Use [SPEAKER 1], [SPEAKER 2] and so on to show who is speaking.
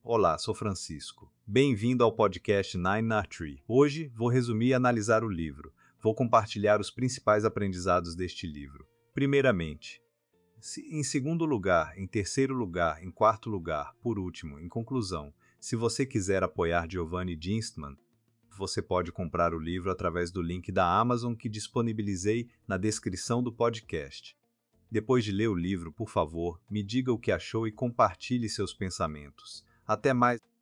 [SPEAKER 1] Olá, sou Francisco. Bem-vindo ao podcast Nine Art Tree. Hoje vou resumir e analisar o livro. Vou compartilhar os principais aprendizados deste livro. Primeiramente, em segundo lugar, em terceiro lugar, em quarto lugar, por último, em conclusão, se você quiser apoiar Giovanni Dienstmann, você pode comprar o livro através do link da Amazon que disponibilizei na descrição do podcast. Depois de ler o livro, por favor, me diga o que achou e compartilhe seus pensamentos. Até mais!